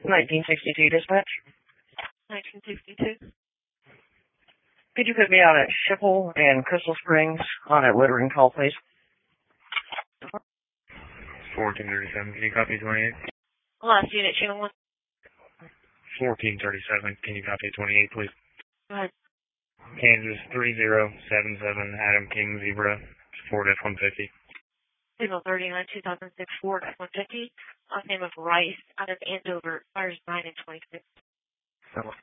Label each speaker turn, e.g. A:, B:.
A: 1962 dispatch.
B: 1962.
A: Could you put me out at Schipple and Crystal Springs on a littering call, please?
C: 1437, can you copy 28?
B: Last unit, channel 1.
C: 1437, can you copy 28, please?
B: Go ahead.
C: Kansas 3077, Adam King Zebra, Ford F-150.
B: Signal 39, 2006 Ford F-150. Last name of Rice, out of Andover, fires 9 and 26.